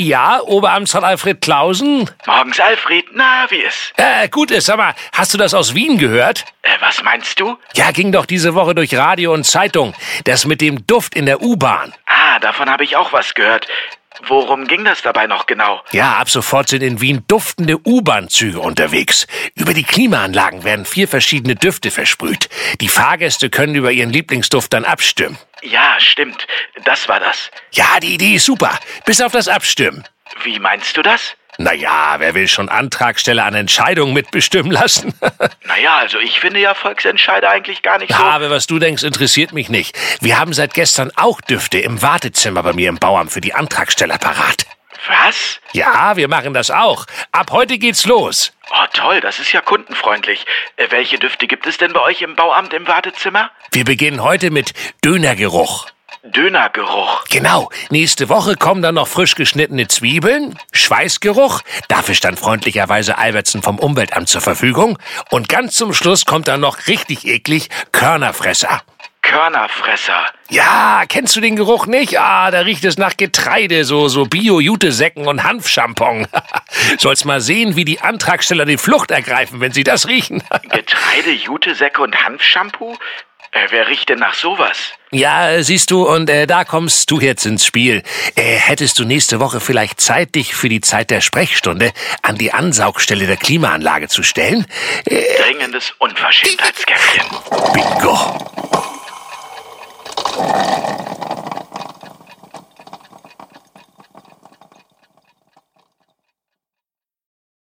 Ja, Oberamtsrat Alfred Klausen? Morgens, Alfred. Na, wie ist? Gut ist, sag mal, hast du das aus Wien gehört? Was meinst du? Ja, ging doch diese Woche durch Radio und Zeitung. Das mit dem Duft in der U-Bahn. Ah, davon habe ich auch was gehört. Worum ging das dabei noch genau? Ja, ab sofort sind in Wien duftende U-Bahn-Züge unterwegs. Über die Klimaanlagen werden 4 verschiedene Düfte versprüht. Die Fahrgäste können über ihren Lieblingsduft dann abstimmen. Ja, stimmt. Das war das. Ja, die Idee ist super. Bis auf das Abstimmen. Wie meinst du das? Naja, wer will schon Antragsteller an Entscheidungen mitbestimmen lassen? Naja, also ich finde ja Volksentscheide eigentlich gar nicht so... Aber was du denkst, interessiert mich nicht. Wir haben seit gestern auch Düfte im Wartezimmer bei mir im Bauamt für die Antragsteller parat. Was? Ja, wir machen das auch. Ab heute geht's los. Oh, toll, das ist ja kundenfreundlich. Welche Düfte gibt es denn bei euch im Bauamt im Wartezimmer? Wir beginnen heute mit Dönergeruch. Dönergeruch. Genau. Nächste Woche kommen dann noch frisch geschnittene Zwiebeln, Schweißgeruch. Dafür stand freundlicherweise Albertsen vom Umweltamt zur Verfügung. Und ganz zum Schluss kommt dann noch richtig eklig Körnerfresser. Körnerfresser. Ja, kennst du den Geruch nicht? Ah, da riecht es nach Getreide, so Bio-Jutesäcken und Hanfschampon. Sollst mal sehen, wie die Antragsteller die Flucht ergreifen, wenn sie das riechen. Getreide, Jutesäcke und Hanfshampoo? Wer riecht denn nach sowas? Ja, siehst du, und da kommst du jetzt ins Spiel. Hättest du nächste Woche vielleicht Zeit, dich für die Zeit der Sprechstunde an die Ansaugstelle der Klimaanlage zu stellen? Dringendes Unverschämtheitskäffchen. Bingo.